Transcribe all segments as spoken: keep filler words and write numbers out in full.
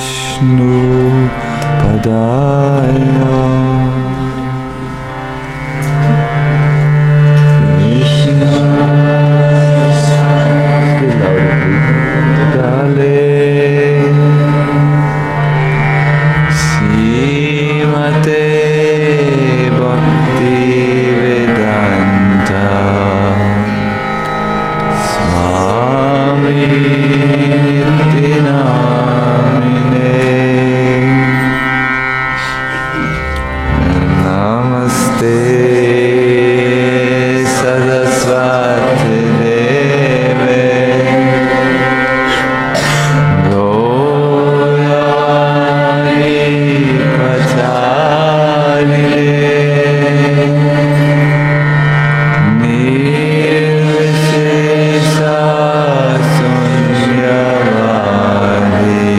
Vishnu Padaya Krishna Dale Srimate Bhakti Vedanta Swami Namine Namaste Saraswati Deve Gaurani Pacharine Nirvishesha Sunyavadi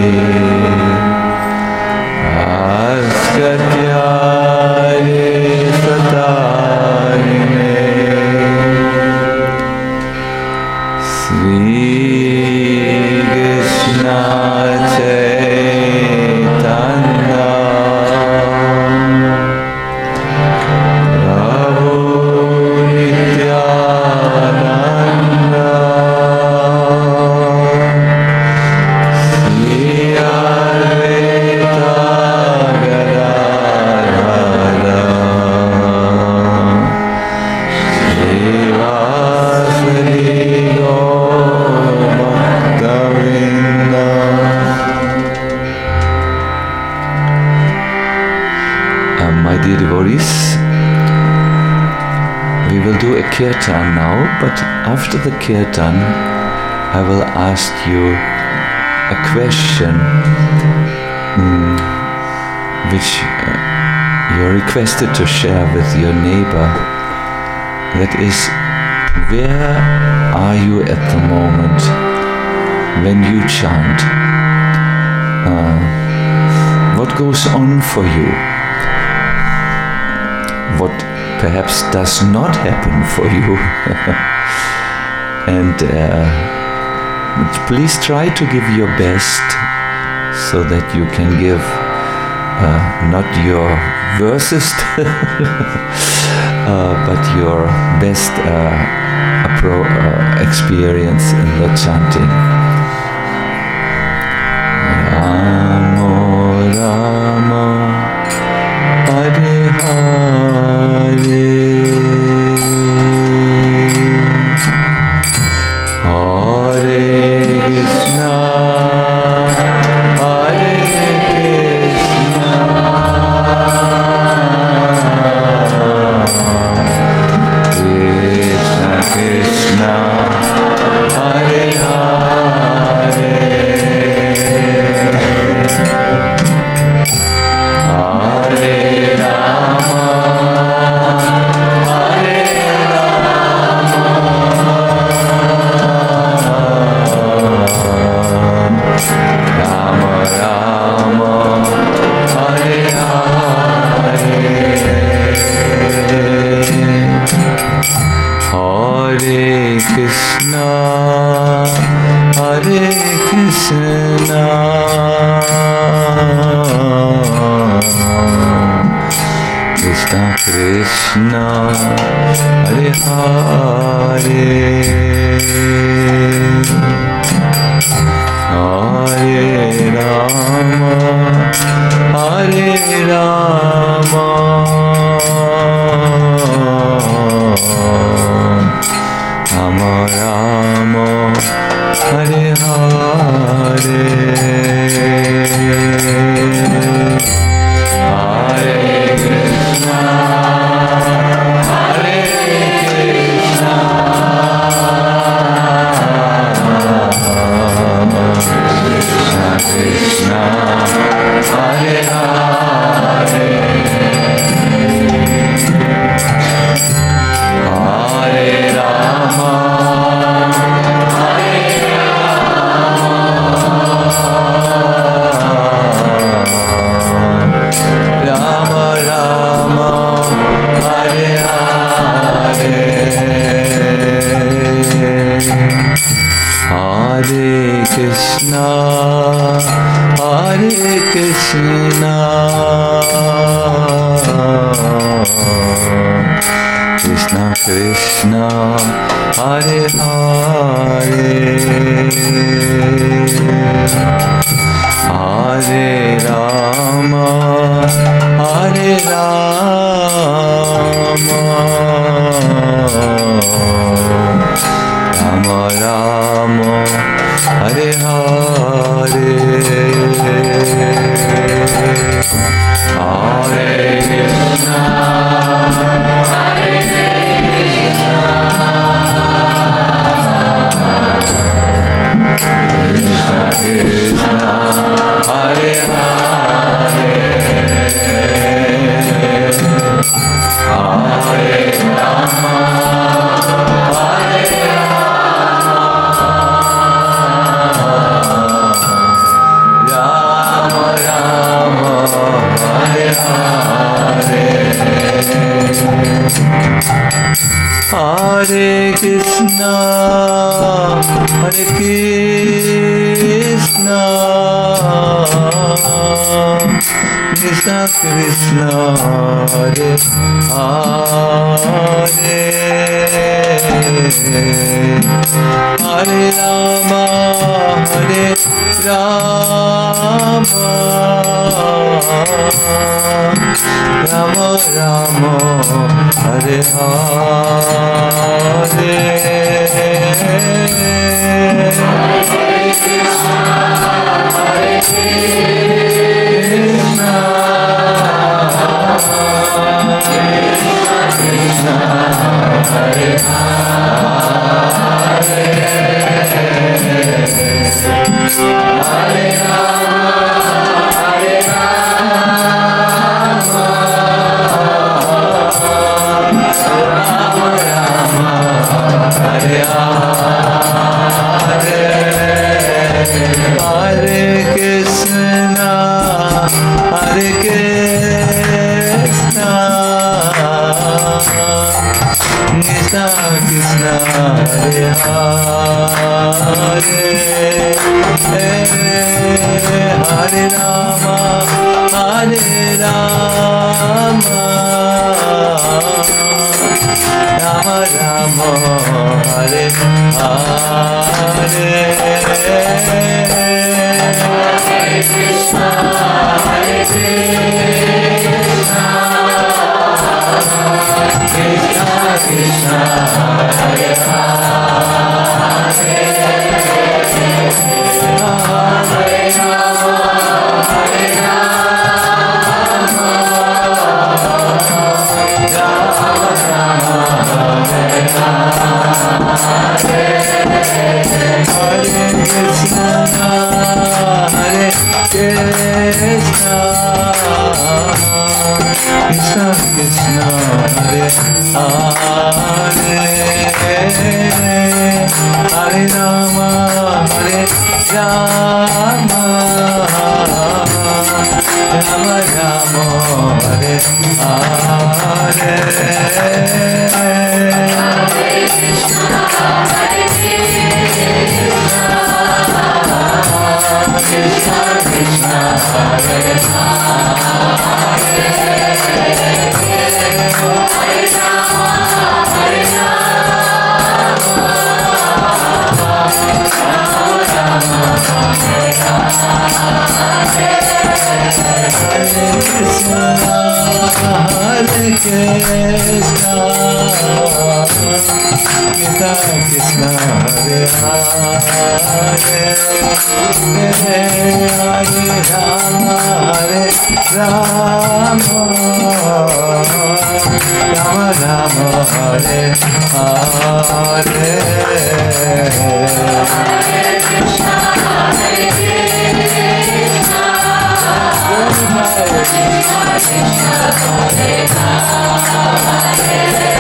Askatyari Satarine Sri Krishna Chaitanya Prabhu Nityananda Sri Advaita Gadadhara Srivasadi Gaur-Bhakta-Vrinda. Uh, My dear devotees, we will do a kirtan now, but after the kirtan, I will ask you a question mm, which uh, you're requested to share with your neighbor. That is, where are you at the moment when you chant? Uh, what goes on for you? What perhaps does not happen for you? And uh, please try to give your best so that you can give uh, not your worstest uh, but your best uh, appro- uh, experience in the chanting. Ramo Ramo Hare Hare Hare Krishna, Hare Krishna, Krishna Krishna, Hare Hare, Hare Rama, Hare Rama, Rama, Hare Hare, Hare Krishna, Hare Krishna, Krishna Krishna, Hare Hare, Hare Rama, Hare Rama, Rama Rama, Hare Hare, Hare Krishna, Hare Krishna, Krishna Krishna, Hare Hare, Hare Rama, Hare Rama, Rama, Hare Hare, Hare Krishna, Hare Krishna, Krishna Krishna, Hare Hare, Hare Rama, Hare Rama, Rama Rama, Hare Hare, Hare Krishna, Hare Krishna, Krishna Krishna, Hare Hare, Hare Rama, Hare Rama, Rama Hare Hare, Hare Krishna, Hare Krishna, Krishna Krishna, Hare Hare, Hare Rama, Hare Rama, Rama Rama, Hare Hare, Hare Krishna, Hare Krishna, Krishna Krishna, Hare Hare, Hare Rama, Hare Rama, Rama Rama, Hare Hare, Hare Krishna, Hare Krishna, Krishna Krishna, Hare Hare, Hare Rama, Hare Rama, Rama Rama, Hare Hare, Hare Krishna, Hare Krishna, Krishna Krishna, Hare Hare, Hare Rama, Hare Rama, Rama Rama, Hare Hare, Hare Krishna, Hare Krishna, Krishna Krishna, Hare Hare, Hare Rama, Hare Rama, Rama Rama, Hare Hare, Hare Krishna, Hare Krishna, Krishna Krishna, Hare Hare, Hare Rama, Hare Rama, Rama Rama, Hare Hare, Hare Krishna, Hare Krishna, Krishna Krishna, Hare Hare, Hare Rama, Hare Rama, Rama Rama, Hare Hare, Hare Krishna, Hare Krishna, Krishna Krishna, Hare Hare,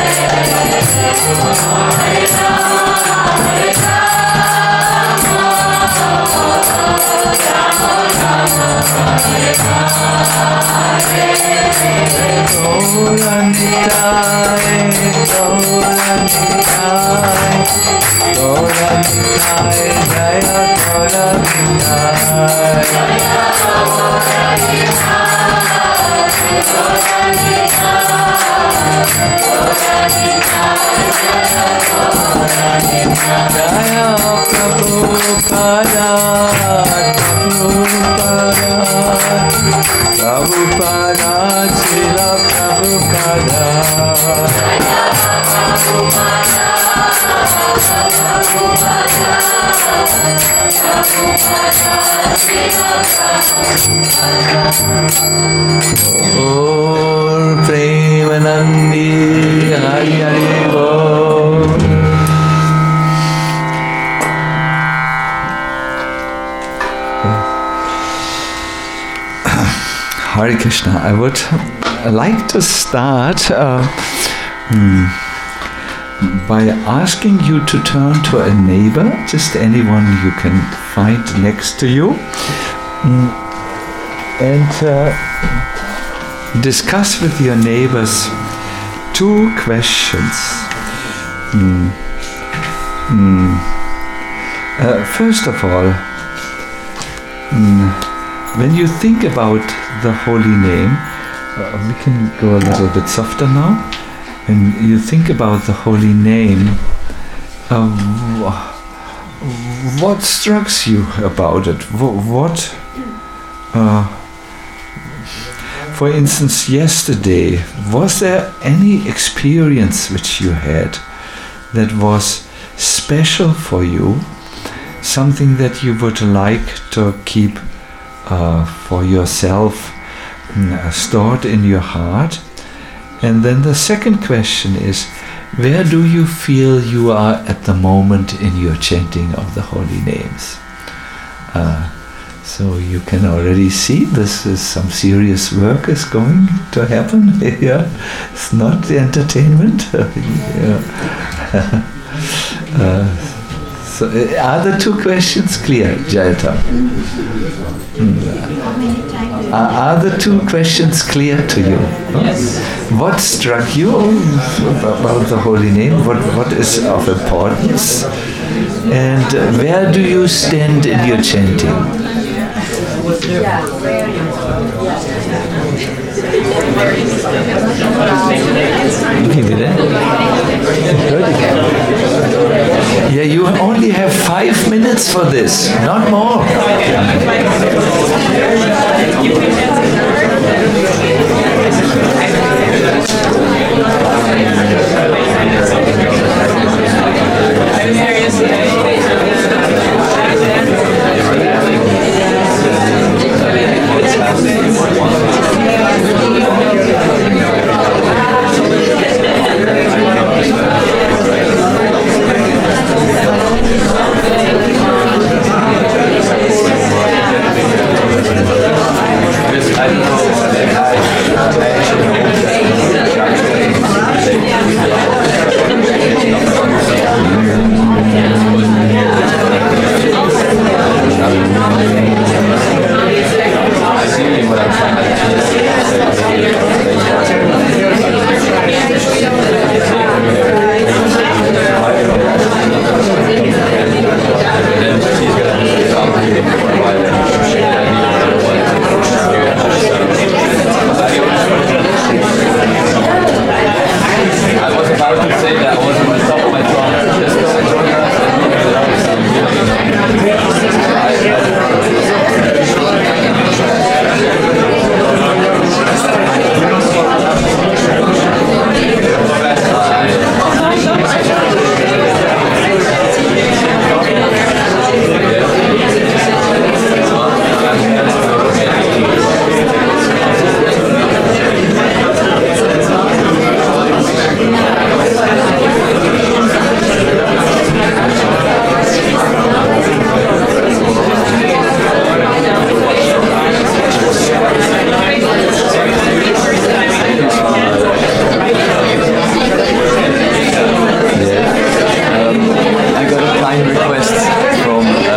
Hare Rama, Hare Rama, Rama Rama, Hare Hare. Om Premanandi Hari Hari Bol. Hare Krishna. I would like to start uh, hmm, by asking you to turn to a neighbor, just anyone you can find next to you, mm, and uh, discuss with your neighbors two questions. Mm. Mm. Uh, first of all, mm, when you think about the holy name, uh, we can go a little bit softer now. When you think about the holy name, uh, what strikes you about it? What, uh, for instance, yesterday, was there any experience which you had that was special for you? Something that you would like to keep uh, for yourself, uh, stored in your heart? And then the second question is, where do you feel you are at the moment in your chanting of the holy names? Uh, so you can already see this is some serious work is going to happen here. It's not the entertainment. Yeah. uh, so are the two questions clear, Jayata? Mm. Are, are the two questions clear to you? Yes. What struck you about the holy name? What, what is of importance? And uh, where do you stand in your chanting? Yeah, you only have five minutes for this, not more.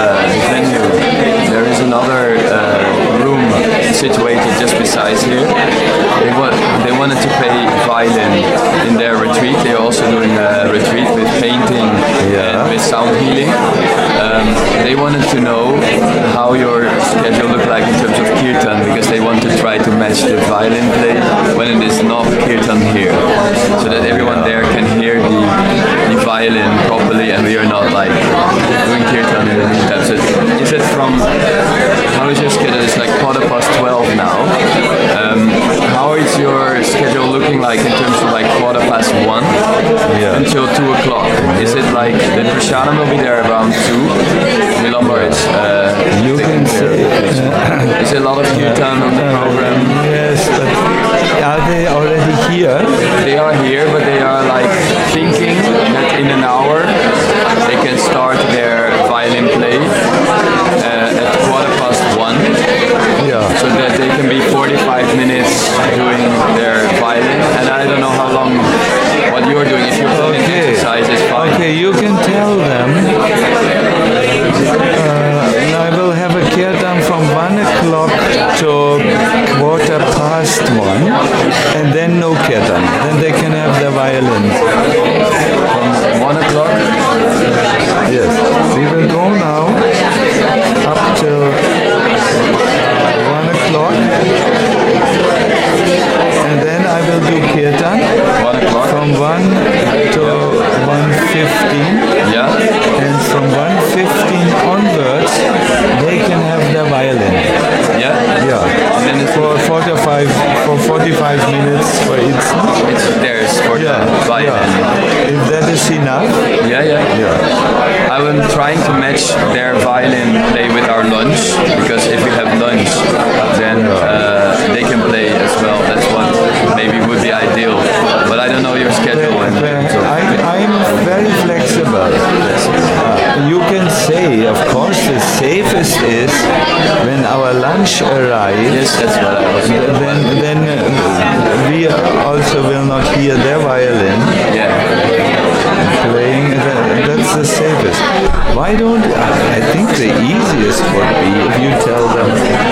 Situated just beside here. wanted to know how your schedule looked like in terms of kirtan, because they want to try to match the violin play when it is not kirtan here, so that everyone there can hear the, the violin properly, and we are not like doing kirtan in the meantime. So is it from, how is your schedule? It's like quarter past twelve now. Um, how is your schedule looking like in terms of like quarter past one yeah. until two o'clock? Is it like the prasadam will be there around two? Vilambar is uh, you can say uh, is there a lot of kirtan on the program? Yes, but are they already here? They are here, but they are like thinking that in an hour they can start their violin play uh, at quarter past one. Yeah. So that they can be forty-five minutes doing their violin, and I don't know how long what you're doing. If you're doing okay. exercise, is fine. Okay, you can tell them. Uh, I will have a kirtan from one o'clock to quarter past one, and then no kirtan. Then they can have the violin. From one o'clock? Yes. We will go now up till one o'clock, and then I will do kirtan one o'clock from one to one fifteen. Yeah. And from one fifteen onwards, they can have the violin. Yeah. Yeah. And then it's for forty-five for forty-five minutes for each. It's theirs for yeah. the violin. Yeah. If that is enough. Yeah, yeah. Yeah. I'm trying to match their violin play with our lunch, because if we have lunch, then uh, they can play as well. That's what maybe would be ideal. But I don't know your schedule. And so. I, I'm very flexible. Uh, you can say, of course, the safest is when our lunch arrives. Yes, that's what I was. Then, then uh, we also will not hear their violin. Yeah. Playing. That's the safest. Why don't I think the easiest would be if you tell them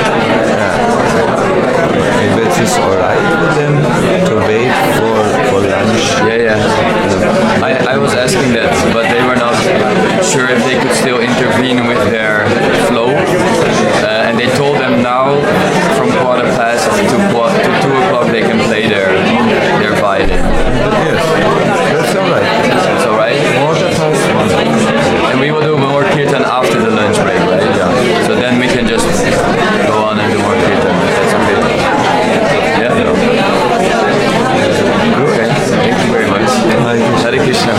uh, if it is alright with them to wait for, for lunch. Yeah, yeah. I, I was asking that, but they were not sure if they could still intervene with their flow. Uh, and they told them now from quarter past to, quarter, to two o'clock they can play their their violin. Yes, that's alright. That's alright? Quarter past one. And we will do more kirtan after the lunch break, right? Yeah. So then we can just go on and do more kirtan. That's okay. Yeah? Okay. Thank you very much. Hare Krishna.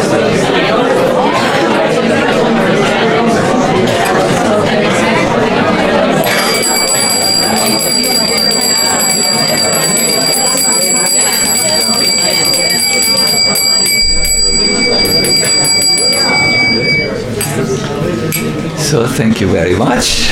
So thank you very much.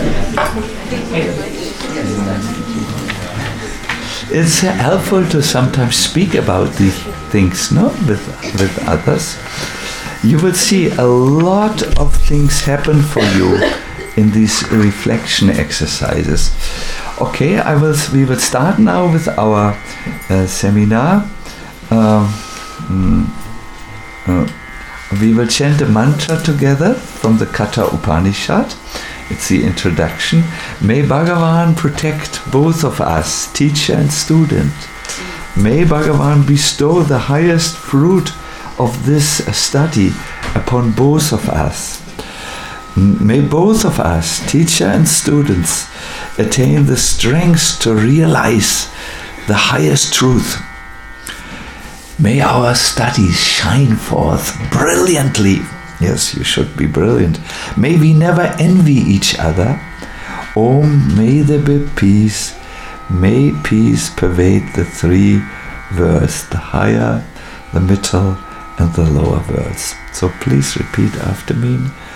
It's helpful to sometimes speak about these things, no, with with others. You will see a lot of things happen for you in these reflection exercises. Okay, I will. We will start now with our uh, seminar. Uh, mm, uh, We will chant a mantra together from the Katha Upanishad. It's the introduction. May Bhagavan protect both of us, teacher and student. May Bhagavan bestow the highest fruit of this study upon both of us. May both of us, teacher and students, attain the strength to realize the highest truth. May our studies shine forth brilliantly. Yes, you should be brilliant. May we never envy each other. Om, may there be peace. May peace pervade the three worlds, the higher, the middle, and the lower worlds. So please repeat after me.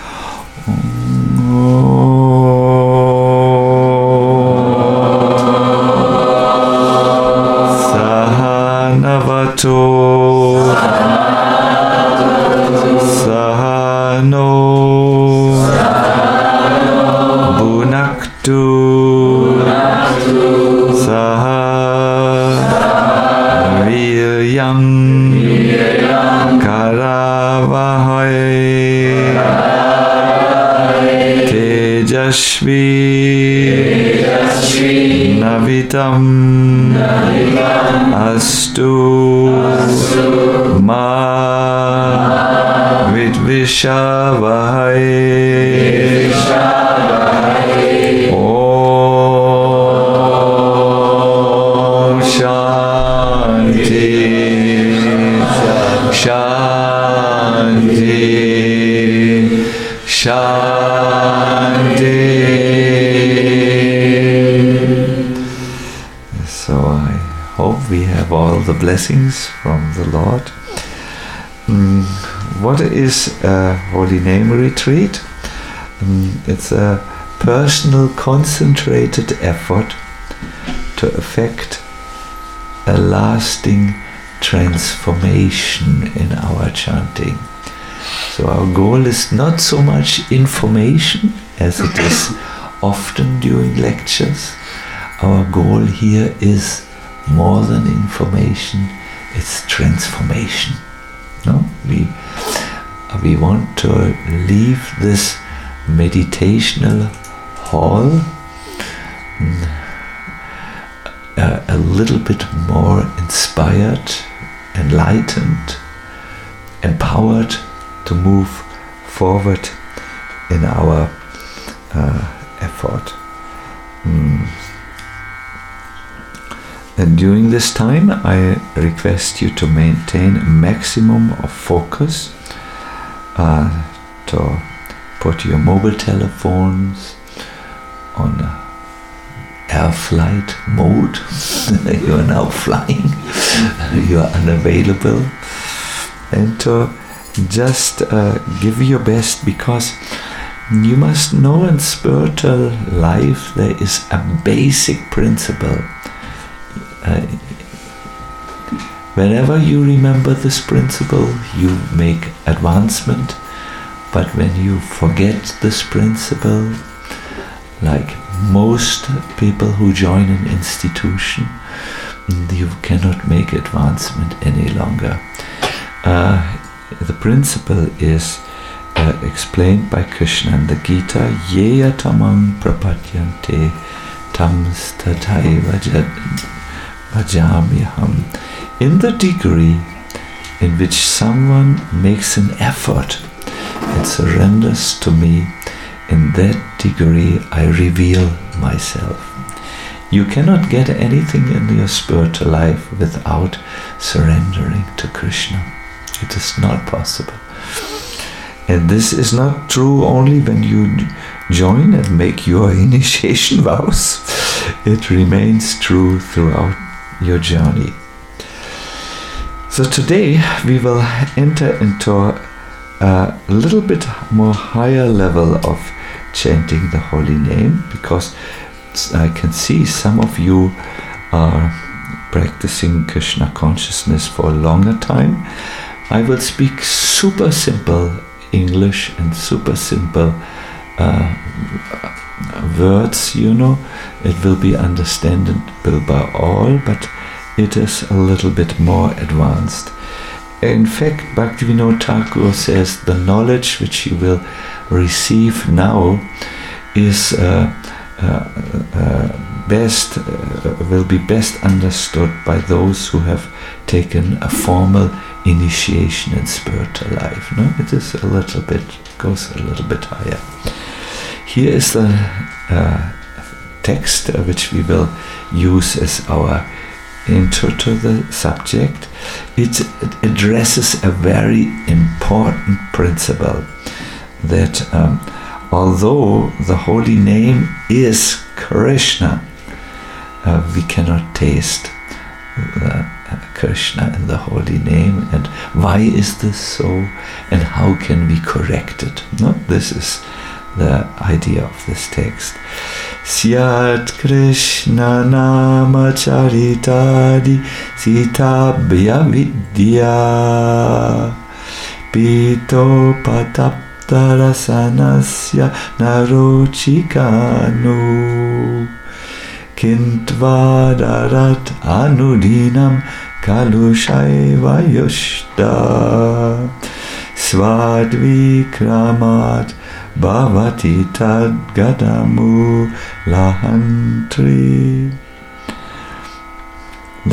Sahanavato Sahano Bhunaktu Saha Viryam Karavahai Navitam Astu Ma Vidvishavahai Om Shanti Shanti Shanti. So I hope we have all the blessings from the Lord. Mm, what is a Holy Name Retreat? Um, it's a personal, concentrated effort to effect a lasting transformation in our chanting. So our goal is not so much information as it is often during lectures. Our goal here is more than information, it's transformation. No? We, we want to leave this meditational hall uh, a little bit more inspired, enlightened, empowered to move forward in our uh, effort. Mm. And during this time, I request you to maintain a maximum of focus, uh, to put your mobile telephones on air flight mode. You are now flying, you are unavailable, and to just uh, give your best, because you must know in spiritual life there is a basic principle. Uh, whenever you remember this principle, you make advancement, but when you forget this principle, like most people who join an institution, you cannot make advancement any longer. Uh, the principle is uh, explained by Krishna in the Gita, Yeya tamam prapadyante tam stataiva bhajamyaham. In the degree in which someone makes an effort and surrenders to me, in that degree I reveal myself. You cannot get anything in your spiritual life without surrendering to Krishna. It is not possible. And this is not true only when you join and make your initiation vows. It remains true throughout your journey. So today we will enter into a little bit more higher level of chanting the holy name, because I can see some of you are practicing Krishna consciousness for a longer time. I will speak super simple English and super simple uh, words, you know. It will be understandable by all, but it is a little bit more advanced. In fact, Bhaktivinoda Thakur says the knowledge which you will receive now is uh, uh, uh, best uh, will be best understood by those who have taken a formal initiation in spiritual life. No, it is a little bit goes a little bit higher. Here is the uh, text uh, which we will use as our intro to the subject. It, it addresses a very important principle, that um, although the holy name is Krishna, uh, we cannot taste uh, Krishna in the holy name. And why is this so? And how can we correct it? No, this is the idea of this text. Syat Krishna nama charitadi sitabhya vidya pito patapta rasanasya narochikanu kintvadarat anudinam kalushaiva yushta svadvikramat bhavati tad gadamu lahantri.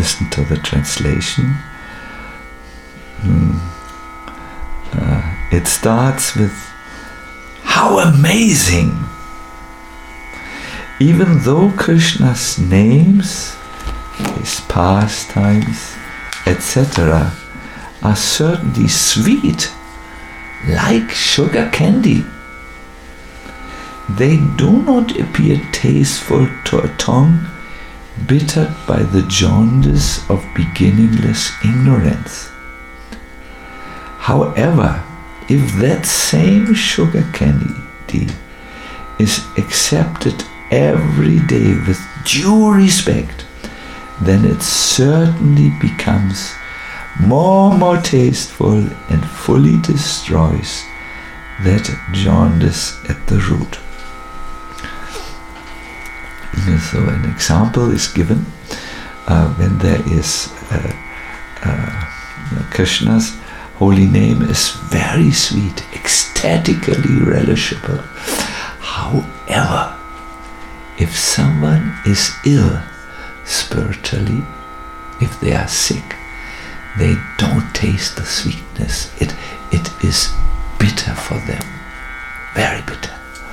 listen to the translation. Mm. Uh, it starts with, how amazing! Even though Krishna's names, his pastimes, et cetera are certainly sweet, like sugar candy, they do not appear tasteful to a tongue bittered by the jaundice of beginningless ignorance. However, if that same sugar candy is accepted every day with due respect, then it certainly becomes more more tasteful and fully destroys that jaundice at the root. So an example is given uh, when there is uh, uh, Krishna's holy name is very sweet, ecstatically relishable. However, if someone is ill spiritually, if they are sick, they don't taste the sweetness. It it is bitter for them, very bitter.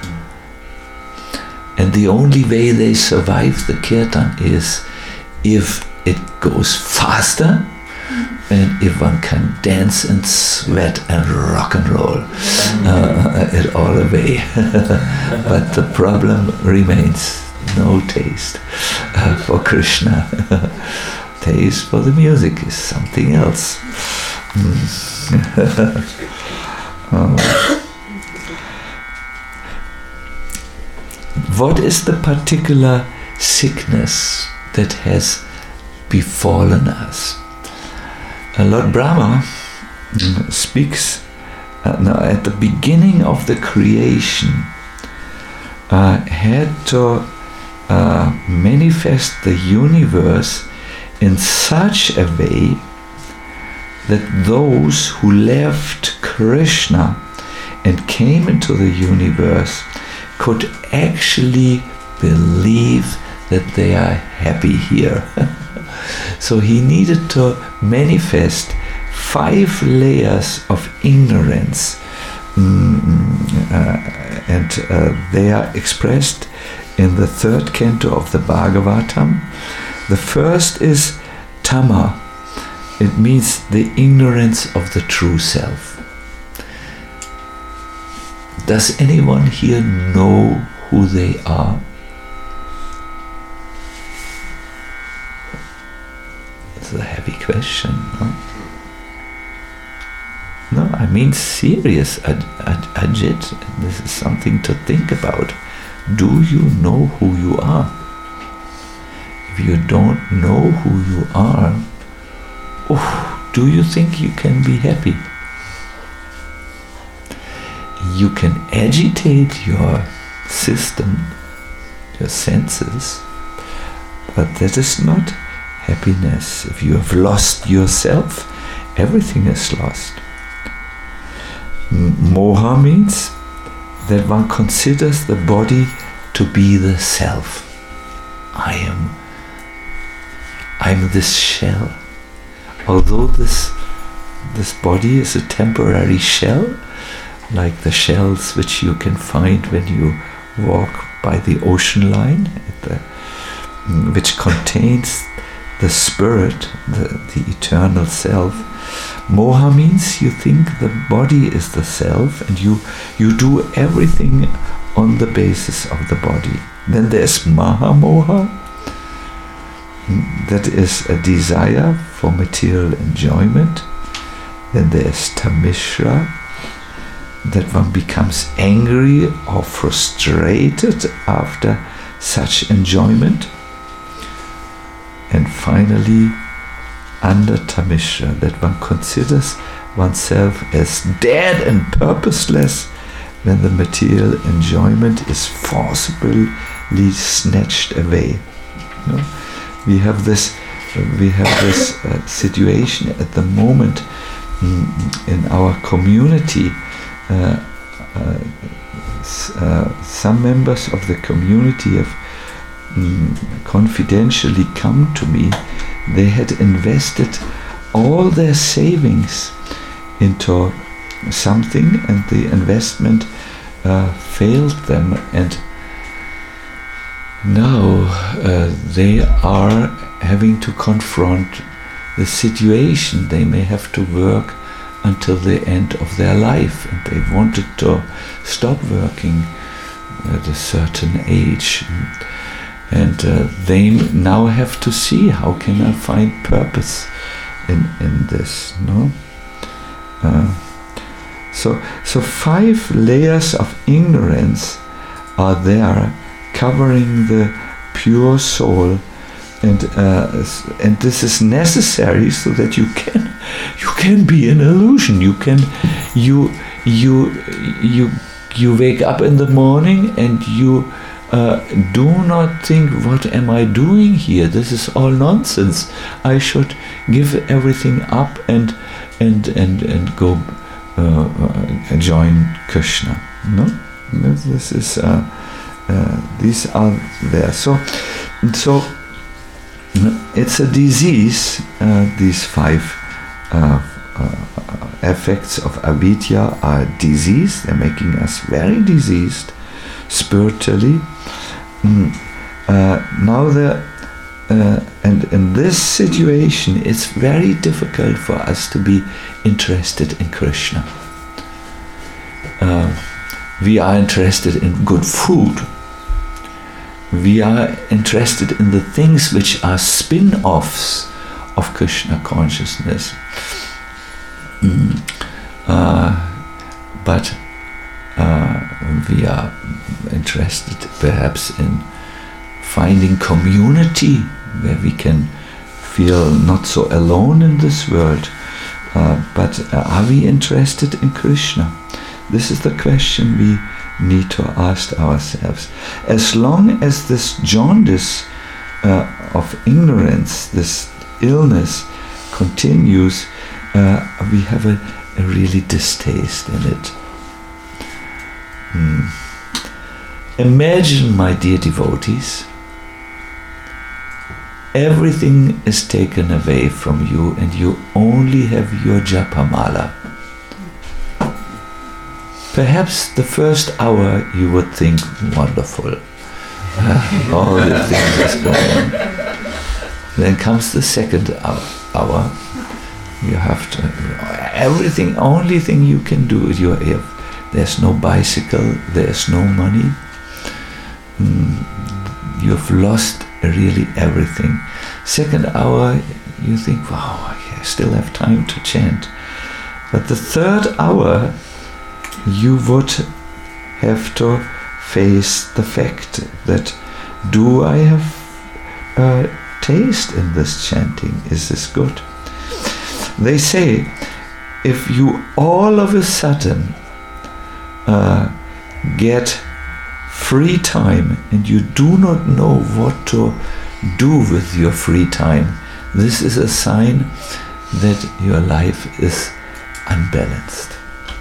And the only way they survive the kirtan is if it goes faster and if one can dance and sweat and rock and roll uh, it all away. But the problem remains, no taste uh, for Krishna. Taste for the music is something else. Mm. oh. What is the particular sickness that has befallen us? Uh, Lord Brahma mm, speaks uh, no, at the beginning of the creation, uh, had to uh, manifest the universe in such a way that those who left Krishna and came into the universe could actually believe that they are happy here. So he needed to manifest five layers of ignorance, mm, uh, and uh, they are expressed in the third canto of the Bhagavatam. The first is Tama. It means the ignorance of the true self. Does anyone here know who they are? It's a heavy question, no? No, I mean serious, Aj- Aj- Ajit. This is something to think about. Do you know who you are? If you don't know who you are, oh, do you think you can be happy? You can agitate your system, your senses, but that is not happiness. If you have lost yourself, everything is lost. Moha means that one considers the body to be the self. I am, I am this shell. Although this, this body is a temporary shell, like the shells which you can find when you walk by the ocean line, at the, which contains the spirit, the, the eternal self. Moha means you think the body is the self and you, you do everything on the basis of the body. Then there's Mahamoha, that is a desire for material enjoyment. Then there's Tamishra, that one becomes angry or frustrated after such enjoyment. And finally, under Tamishra, that one considers oneself as dead and purposeless when the material enjoyment is forcibly snatched away. You know? We have this, we have this uh, situation at the moment mm, in our community. Uh, uh, uh, some members of the community have mm, confidentially come to me, they had invested all their savings into something, and the investment uh, failed them, and now uh, they are having to confront the situation. They may have to work until the end of their life, and they wanted to stop working at a certain age, and uh, they now have to see, how can I find purpose in in this, no? Uh, so so five layers of ignorance are there, covering the pure soul, and uh, and this is necessary so that you can you can be an illusion. You can you you you you wake up in the morning and you uh, do not think, what am I doing here? This is all nonsense. I should give everything up and and and and go uh, uh, join Krishna. No, this is uh, uh, these are there. So so it's a disease. Uh, these five uh, uh, effects of avidya are disease. They're making us very diseased spiritually. Mm. Uh, now the uh, and in this situation, it's very difficult for us to be interested in Krishna. Uh, we are interested in good food. We are interested in the things which are spin-offs of Krishna consciousness. Mm. Uh, but uh, we are interested perhaps in finding community where we can feel not so alone in this world. Uh, but uh, are we interested in Krishna? This is the question we need to ask ourselves. As long as this jaundice uh, of ignorance, this illness continues, uh, we have a, a really distaste in it. Mm. Imagine, my dear devotees, everything is taken away from you and you only have your japamala. Perhaps the first hour you would think, wonderful, uh, all the things is going on. Then comes the second hour, hour. You have to, everything, only thing you can do is you have, there's no bicycle, there's no money. Mm, you've lost really everything. Second hour, you think, wow, I still have time to chant. But the third hour, you would have to face the fact that, do I have uh, taste in this chanting? Is this good? They say, if you all of a sudden uh, get free time and you do not know what to do with your free time, this is a sign that your life is unbalanced.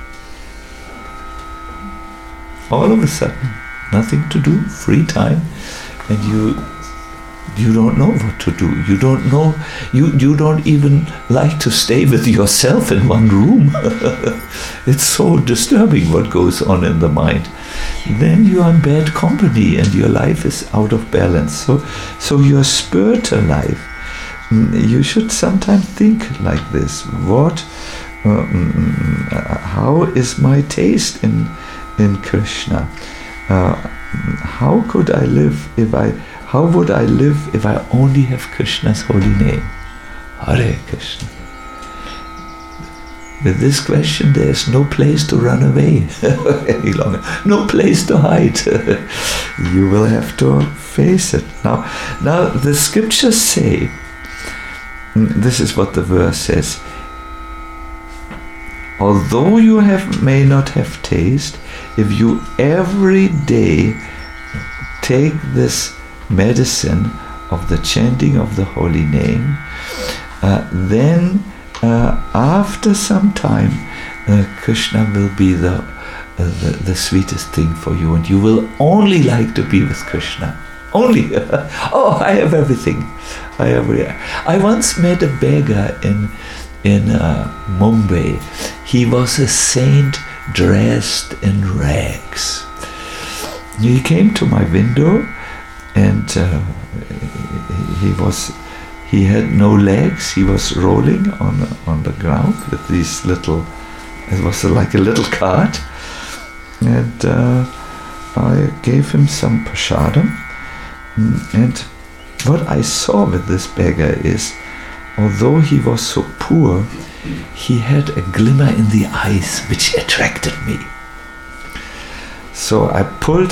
All of a sudden, nothing to do, free time, and you you don't know what to do. You don't know, you, you don't even like to stay with yourself in one room. It's so disturbing what goes on in the mind. Then you are in bad company and your life is out of balance. So, so your spiritual life, you should sometimes think like this. What, uh, how is my taste in in Krishna? Uh, how could I live if I, how would I live if I only have Krishna's holy name? Hare Krishna. With this question, there is no place to run away any longer, no place to hide. You will have to face it. Now, now the scriptures say, this is what the verse says, although you have may not have taste, if you every day take this medicine of the chanting of the holy name, uh, then uh, after some time, uh, Krishna will be the, uh, the the sweetest thing for you, and you will only like to be with Krishna. only. Oh, I have everything. I have. I once met a beggar in in uh, Mumbai. He was a saint dressed in rags. He came to my window, and uh, he was. He had no legs. He was rolling on on the ground with these little. It was like a little cart, and uh, I gave him some prasadam. And what I saw with this beggar is, although he was so poor, he had a glimmer in the eyes which attracted me. So I pulled.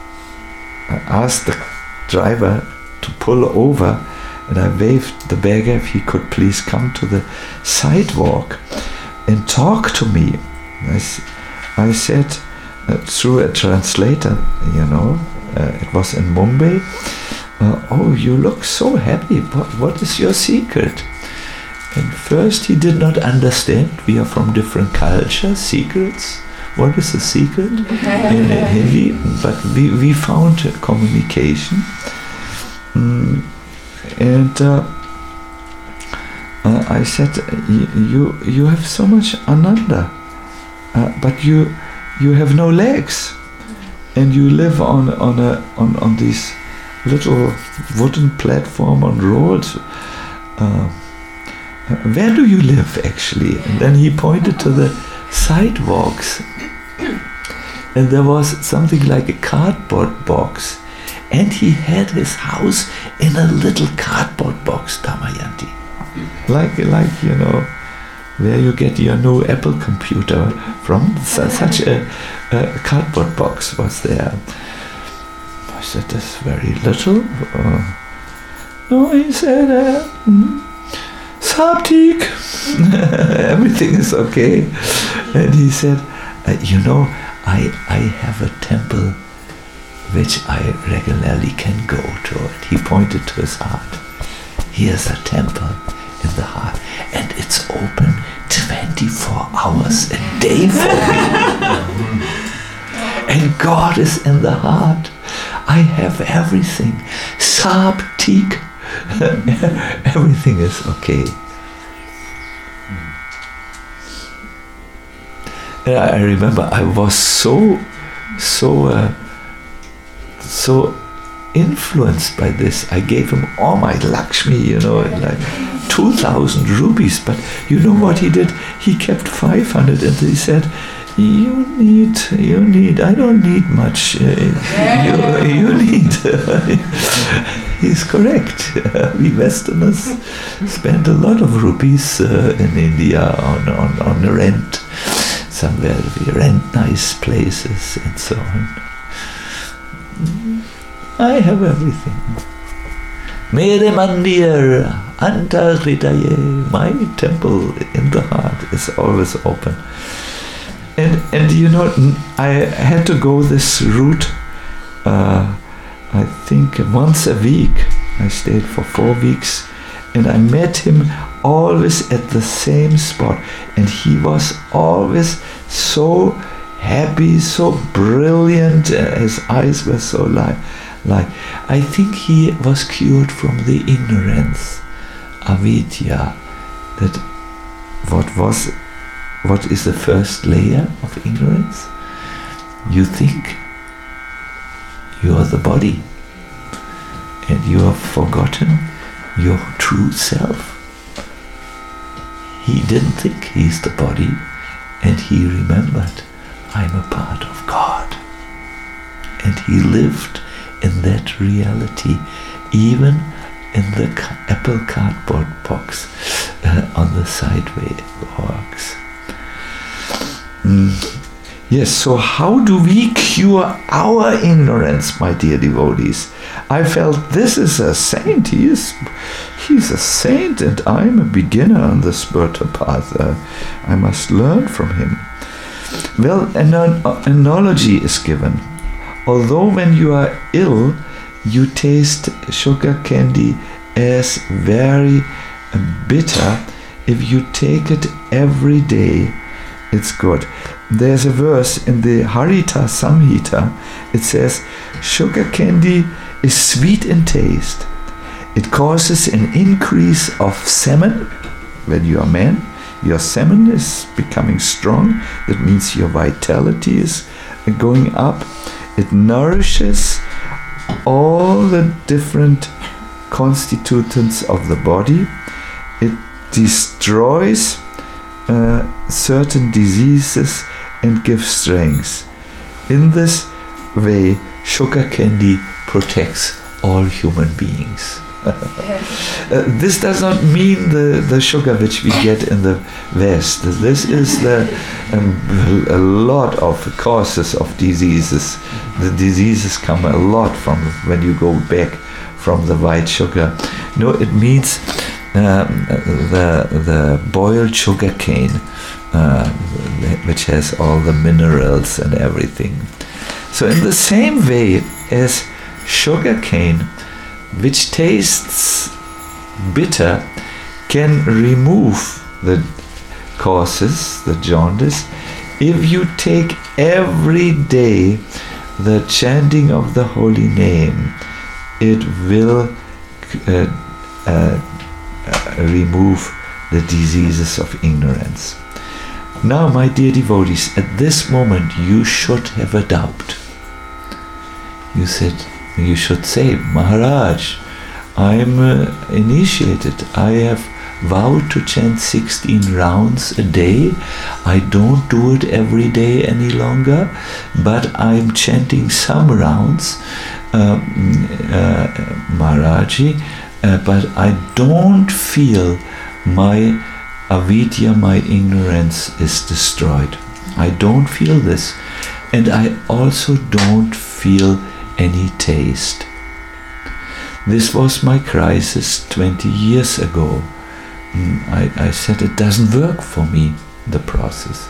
I asked the driver to pull over. And I waved the beggar if he could please come to the sidewalk and talk to me. I, I said uh, through a translator, you know, uh, it was in Mumbai, uh, oh, you look so happy. What, what is your secret? And first he did not understand. We are from different cultures, secrets. What is a secret? In Hindi. But we, we found a communication. Mm. And uh, uh, I said, you you have so much ananda, uh, but you you have no legs, and you live on on a on on this little wooden platform on roads. Uh, where do you live actually? And then he pointed to the sidewalks, and there was something like a cardboard box. And he had his house in a little cardboard box, Damayanti. Like, like you know, where you get your new Apple computer from. So, such a, a cardboard box was there. I said, that's very little. Uh, no, he said, uh, mm, Sabtik. Everything is okay. And he said, uh, you know, I, I have a temple which I regularly can go to it. He pointed to his heart. Here's a temple in the heart, and it's open twenty-four hours a day for me. And God is in the heart. I have everything. Sab, tik. Everything is okay. And I remember I was so, so, uh, so influenced by this. I gave him all my Lakshmi, you know, like two thousand rupees. But you know what he did? He kept five hundred, and he said, you need, you need, I don't need much. Uh, you, you need. He's correct. Uh, we Westerners spend a lot of rupees uh, in India on, on, on rent. Somewhere we rent nice places and so on. I have everything. Mere mandir anta hridaye, my temple in the heart is always open. And and you know, I had to go this route. Uh, I think once a week. I stayed for four weeks, and I met him always at the same spot, and he was always so happy, so brilliant. His eyes were so light. Like, I think he was cured from the ignorance, avidya, that what was, what is the first layer of ignorance? You think you are the body, and you have forgotten your true self. He didn't think he's the body, and he remembered, I'm a part of God. And he lived in that reality, even in the Apple cardboard box uh, on the sidewalks. Mm. Yes, so how do we cure our ignorance, my dear devotees? I felt this is a saint. He is, he's a saint, and I'm a beginner on the spiritual path. Uh, I must learn from him. Well, an analogy is given. Although when you are ill, you taste sugar candy as very bitter, if you take it every day, it's good. There's a verse in the Harita Samhita. It says, sugar candy is sweet in taste. It causes an increase of semen. When you are man, your semen is becoming strong. That means your vitality is going up. It nourishes all the different constituents of the body. It destroys uh, certain diseases and gives strength. In this way, sugar candy protects all human beings. uh, this does not mean the, the sugar which we get in the West. This is the um, a lot of causes of diseases. The diseases come a lot from when you go back from the white sugar. No, it means um, the the boiled sugar cane, uh, which has all the minerals and everything. So in the same way as sugar cane, which tastes bitter, can remove the causes, the jaundice, if you take every day the chanting of the holy name. It will uh, uh, uh, remove the diseases of ignorance. Now, my dear devotees, at this moment you should have a doubt. You said, you should say, Maharaj, I'm uh, initiated. I have vowed to chant sixteen rounds a day. I don't do it every day any longer, but I'm chanting some rounds, uh, uh, Maharaji, uh, but I don't feel my avidya, my ignorance is destroyed. I don't feel this. And I also don't feel any taste. This was my crisis twenty years ago. I, I said it doesn't work for me, the process.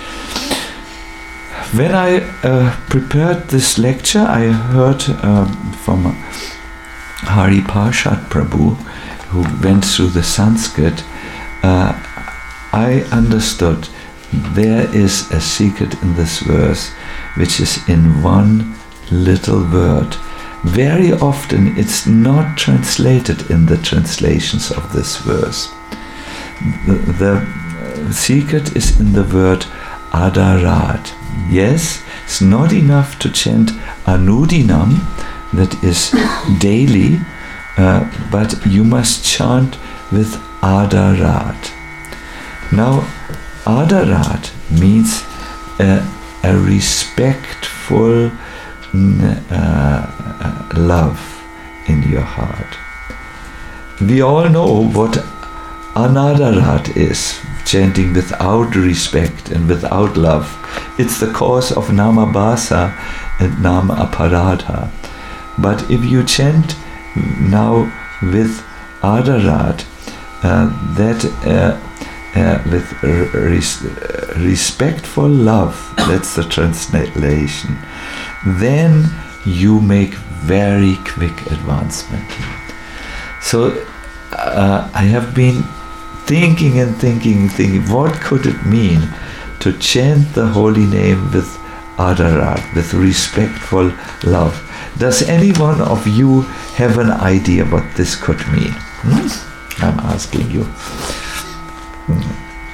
When I uh, prepared this lecture, I heard uh, from Hari Parshad Prabhu, who went through the Sanskrit. uh, I understood there is a secret in this verse, which is in one little word. Very often it's not translated in the translations of this verse. The, the secret is in the word adarat. Yes, it's not enough to chant anudinam, that is daily, uh, but you must chant with adarat. Now, adarat means a, a respectful uh, love in your heart. We all know what anadarat is, chanting without respect and without love. It's the cause of namabhasa and nama aparadha. But if you chant now with adarat, uh, that uh, uh, with res respectful love, that's the translation, then you make very quick advancement. So uh, I have been thinking and thinking and thinking, what could it mean to chant the holy name with adarat, with respectful love? Does any one of you have an idea what this could mean? Hmm? I'm asking you. Hmm.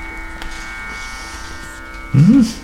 Hmm?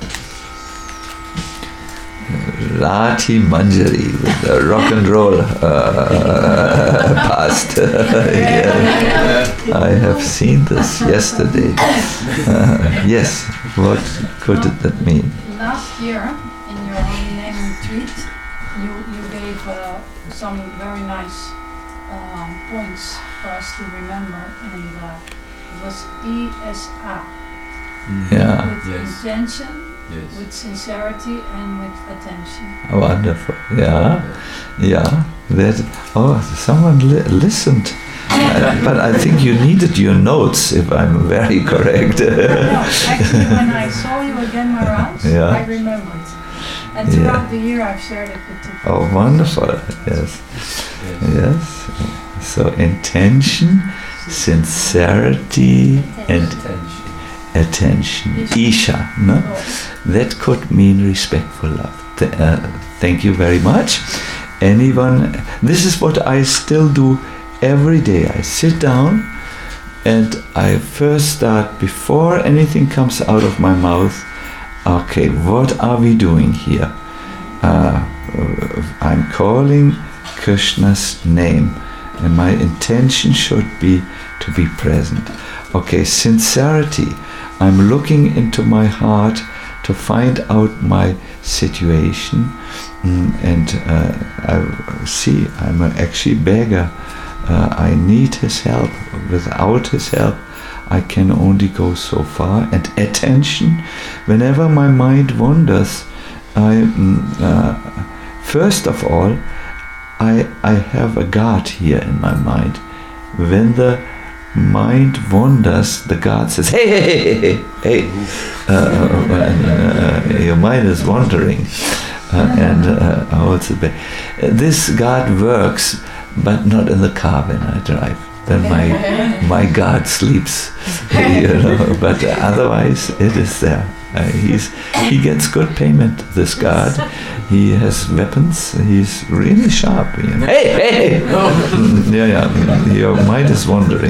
Rati Manjari with the rock and roll uh, past. Yeah. I have seen this yesterday. Uh, yes, what could that mean? Last year, in your holy name retreat, you, you gave uh, some very nice uh, points for us to remember, and uh, it was E S A. Yeah. With Yes. intention, Yes. with sincerity, and with attention. Wonderful. Yeah, yeah. That. Oh, someone li listened. Uh, but I think you needed your notes, if I'm very correct. No, actually, when I saw you again, Maharaj, Yeah. I remembered. And throughout Yeah. the year, I've shared it with you. Oh, wonderful. Yes. Yes. So intention, sincerity, and attention. Isha. No? That could mean respectful love. Th uh, thank you very much. anyone, this is what I still do every day. I sit down and I first start, before anything comes out of my mouth, okay, what are we doing here? Uh, I'm calling Krishna's name, and my intention should be to be present. Okay, sincerity. I'm looking into my heart to find out my situation, mm, and uh, I see I'm actually beggar. Uh, I need his help. Without his help, I can only go so far. And attention, whenever my mind wanders, I mm, uh, first of all, I I have a guard here in my mind. When the mind wanders, the guard says, "Hey, hey, hey, hey, hey! Uh, uh, uh, your mind is wandering," uh, and uh, holds it back. This guard works, but not in the car when I drive. Then my my guard sleeps, you know. But otherwise, it is there. Uh, he's he gets good payment. This guard, he has weapons. He's really sharp. You know. Hey, hey! Mm, yeah, yeah. Your mind is wandering.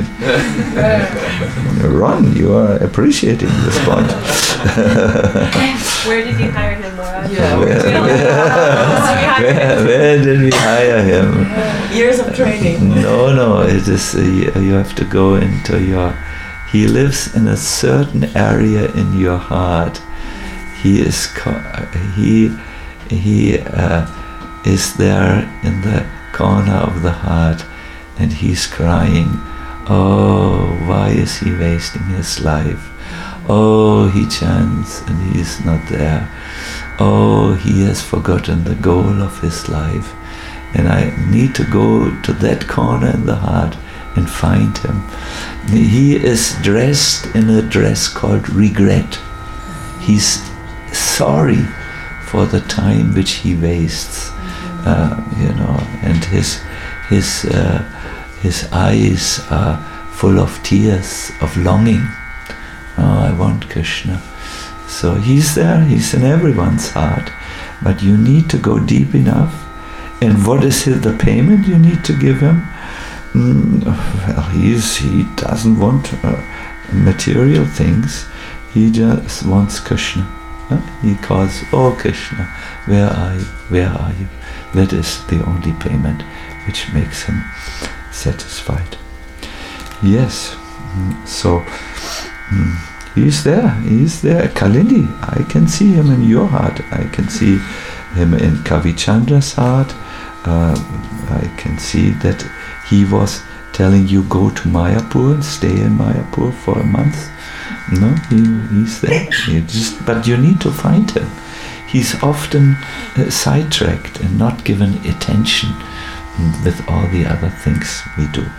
Ron, you are appreciating the spot. Where did you hire him, Laura? Yeah. Where, where, where, where did we hire him? Years of training. No, no. It is. Uh, you have to go into your. He lives in a certain area in your heart. He is co- he he uh, is there in the corner of the heart, and he's crying, "Oh, why is he wasting his life? Oh, he chants and he's not there. Oh, he has forgotten the goal of his life." And I need to go to that corner in the heart and find him. He is dressed in a dress called regret. He's sorry for the time which he wastes, uh, you know, and his his uh, his eyes are full of tears of longing. Oh, I want Krishna. So he's there. He's in everyone's heart, but you need to go deep enough. And what is his, the payment you need to give him? Mm, well, he's, he doesn't want uh, material things. He just wants Krishna. Huh? He calls, "Oh Krishna, where are you? Where are you?" That is the only payment which makes him satisfied. Yes. Mm, so mm, he's there. He's there. Kalindi, I can see him in your heart. I can see him in Kavichandra's heart. Uh, I can see that he was telling you, go to Mayapur and stay in Mayapur for a month. No, he, he's there. He just, but you need to find him. He's often uh, sidetracked and not given attention with all the other things we do.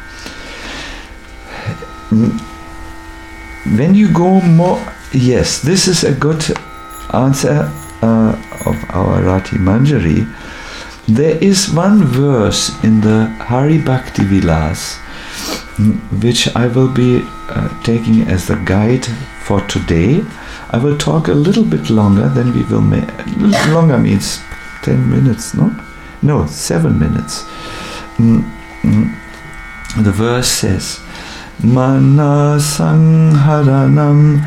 When you go more, yes, this is a good answer uh, of our Rati Manjari. There is one verse in the Hari Bhakti Vilas which I will be uh, taking as the guide for today. I will talk a little bit longer, then we will make, longer means ten minutes, no? No, seven minutes. Mm, mm. The verse says, Mana Sangharanam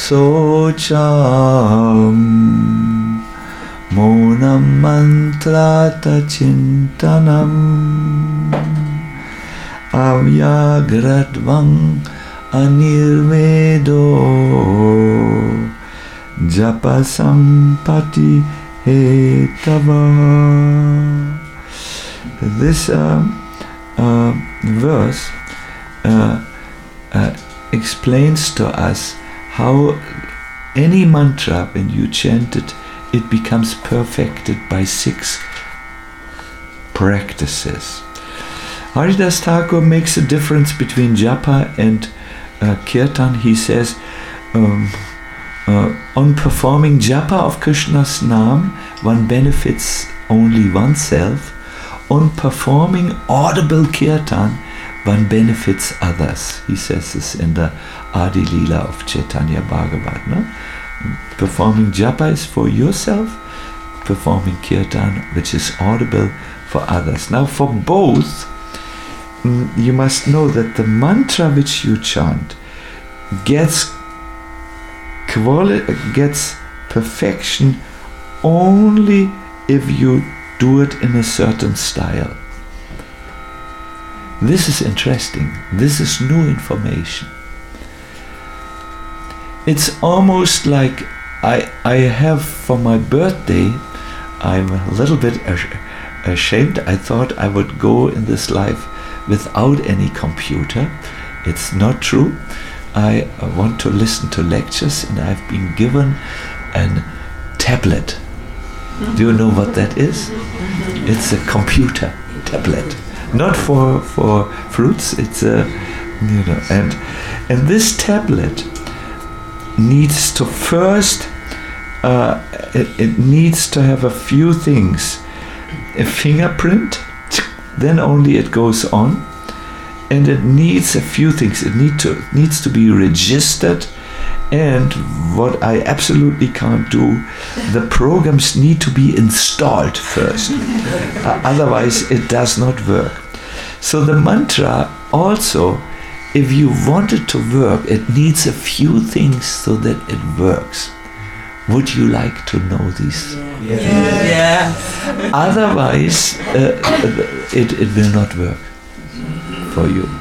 Socham Monam Mantrata Chintanam Avyagradvang Anirvedo Japa Sampati Hetava. This uh, uh, verse uh, uh, explains to us how any mantra, when you chant it, it becomes perfected by six practices. Haridas Thakur makes a difference between japa and uh, kirtan. He says, um, uh, on performing japa of Krishna's name, one benefits only oneself. On performing audible kirtan, one benefits others. He says this in the Adi Leela of Chaitanya Bhagavat. No? Performing japa is for yourself, performing kirtan, which is audible, for others. Now for both, mm, you must know that the mantra which you chant gets quali- gets perfection only if you do it in a certain style. This is interesting. This is new information. It's almost like I I have for my birthday, I'm a little bit ash- ashamed. I thought I would go in this life without any computer. It's not true. I want to listen to lectures, and I've been given a tablet. Do you know what that is? It's a computer tablet. Not for for fruits. It's a, you know, and and this tablet needs to first. Uh, it, it needs to have a few things. A fingerprint, then only it goes on, and it needs a few things. It need to needs to be registered, and what I absolutely can't do, the programs need to be installed first. uh, otherwise, it does not work. So the mantra also, if you want it to work, it needs a few things so that it works. Would you like to know these? Yeah. Yeah. Yeah. Otherwise, uh, it, it will not work for you.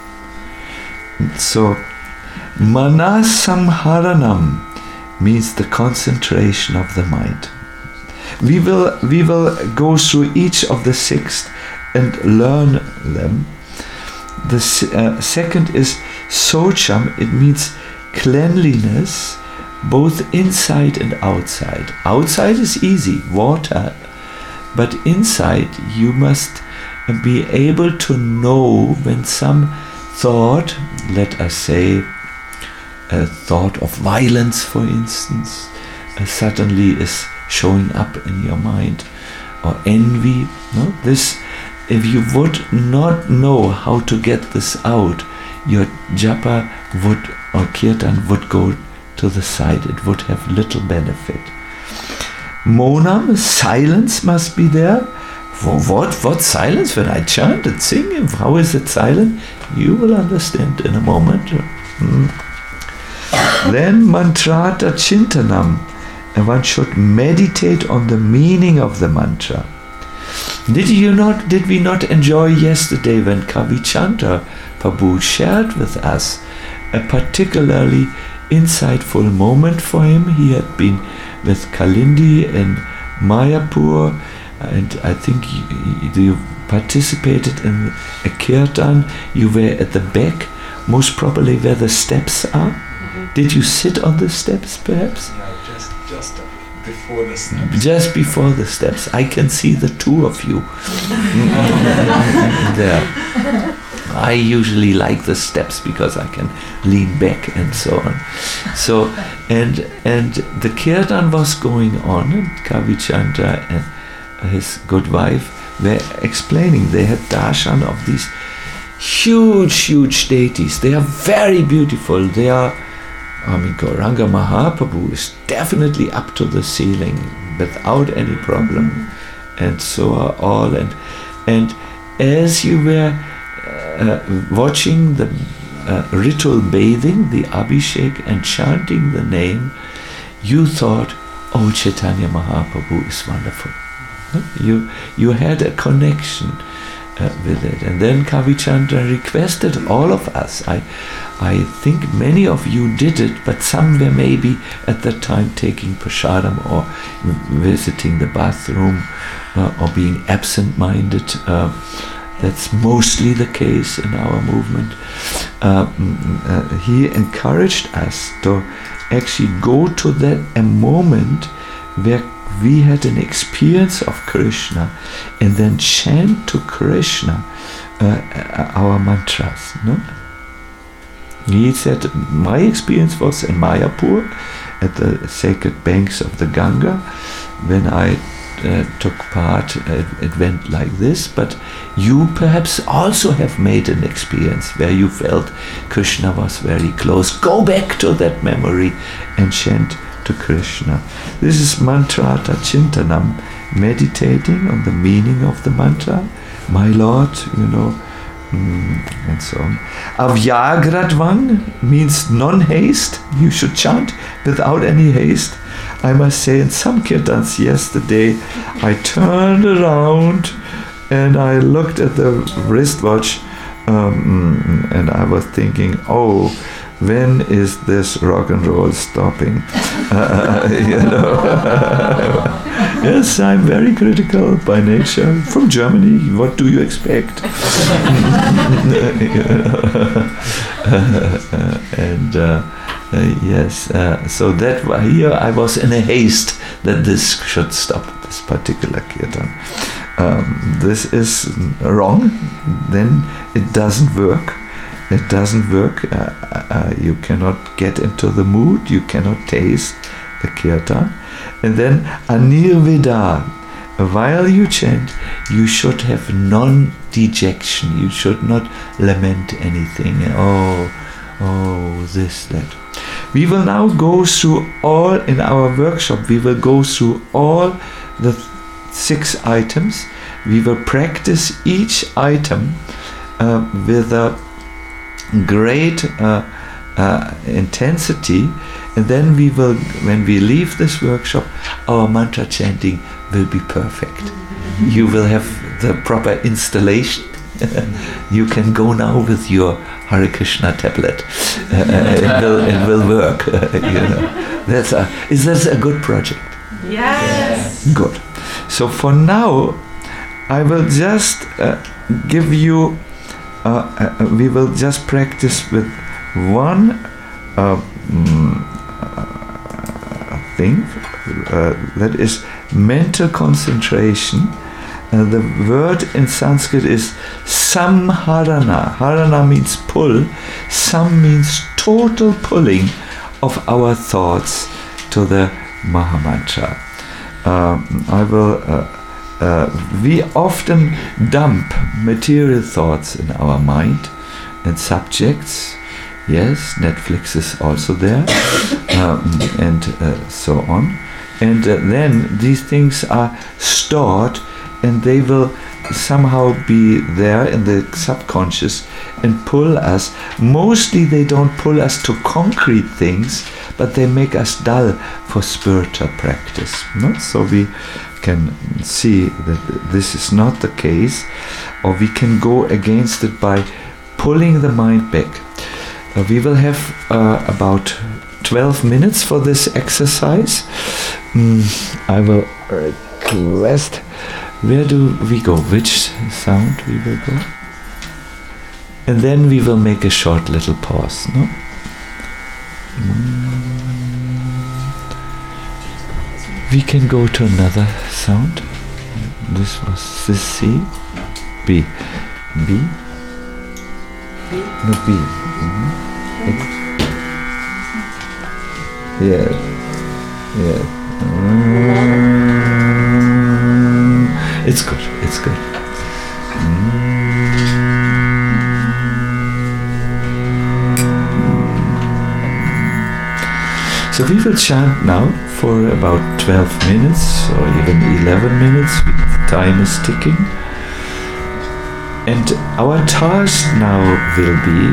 So, Manasamharanam means the concentration of the mind. We will we will go through each of the six and learn them. The uh, second is Socham. It means cleanliness, both inside and outside. Outside is easy, water, but inside you must be able to know when some thought, let us say a thought of violence, for instance, uh, suddenly is showing up in your mind, or envy. No, this, if you would not know how to get this out, your japa would or kirtan would go to the side. It would have little benefit. Monam, silence must be there. For what? What silence? When I chant and sing, how is it silent? You will understand in a moment. Hmm. Then mantrata chintanam, and one should meditate on the meaning of the mantra. Did you not? Did we not enjoy yesterday when Kavichanda Prabhu shared with us a particularly insightful moment for him? He had been with Kalindi in Mayapur, and I think you, you participated in a kirtan. You were at the back, most probably where the steps are. Mm-hmm. Did you sit on the steps, perhaps? Yeah, just just before the steps. Just before the steps. I can see the two of you there. I usually like the steps because I can lean back and so on. So, and and the kirtan was going on, and Kavichanda and his good wife were explaining. They had darshan of these huge, huge deities. They are very beautiful. They are, I mean, Gauranga Mahaprabhu is definitely up to the ceiling without any problem, and so are all. And and as you were Uh, watching the uh, ritual bathing, the Abhishek, and chanting the name, you thought, oh, Chaitanya Mahaprabhu is wonderful. You you had a connection uh, with it. And then Kavichanda requested all of us. I, I think many of you did it, but some were maybe at that time taking prasadam or visiting the bathroom uh, or being absent-minded. Uh, That's mostly the case in our movement. Uh, uh, he encouraged us to actually go to that a moment where we had an experience of Krishna and then chant to Krishna uh, our mantras. No? He said, my experience was in Mayapur at the sacred banks of the Ganga. When I Uh, took part, uh, it went like this, but you perhaps also have made an experience where you felt Krishna was very close. Go back to that memory and chant to Krishna. This is mantrata chintanam, meditating on the meaning of the mantra, my Lord, you know, mm, and so on. Avyagradvang means non-haste. You should chant without any haste. I must say, in some kirtans yesterday, I turned around and I looked at the wristwatch, um, and I was thinking, oh, when is this rock and roll stopping? Uh, you know. Yes, I'm very critical by nature. From Germany, what do you expect? and uh, uh, yes, uh, so that here I was in a haste that this should stop, this particular kirtan. Um, this is wrong, then it doesn't work. It doesn't work. Uh, uh, you cannot get into the mood. You cannot taste the kirtan. And then anirvida. While you chant, you should have non-dejection. You should not lament anything. Oh, oh, this, that. We will now go through all, in our workshop, we will go through all the six items. We will practice each item uh, with a great uh, uh, intensity, and then we will, when we leave this workshop, our mantra chanting will be perfect. You will have the proper installation. You can go now with your Hare Krishna tablet. Uh, it will it will work. You know, that's a is that a good project? Yes. Good. So for now, I will just uh, give you. Uh, uh, we will just practice with one uh, mm, uh, thing, uh, that is mental concentration. Uh, the word in Sanskrit is samharana. Harana means pull. Sam means total pulling of our thoughts to the Mahamantra. Uh, I will. Uh, Uh, we often dump material thoughts in our mind and subjects. Yes, Netflix is also there, um, and uh, so on. And uh, then these things are stored, and they will somehow be there in the subconscious and pull us. Mostly they don't pull us to concrete things, but they make us dull for spiritual practice. No? So we can see that this is not the case, or we can go against it by pulling the mind back. Uh, we will have uh, about twelve minutes for this exercise. Mm, I will request, where do we go? Which sound we will go? And then we will make a short little pause, no? Mm. We can go to another sound. This was this C, B, B, no B. Mm-hmm. Yeah, yeah. Mm. It's good. It's good. Mm. So we will chant now for about twelve minutes or even eleven minutes. The time is ticking. And our task now will be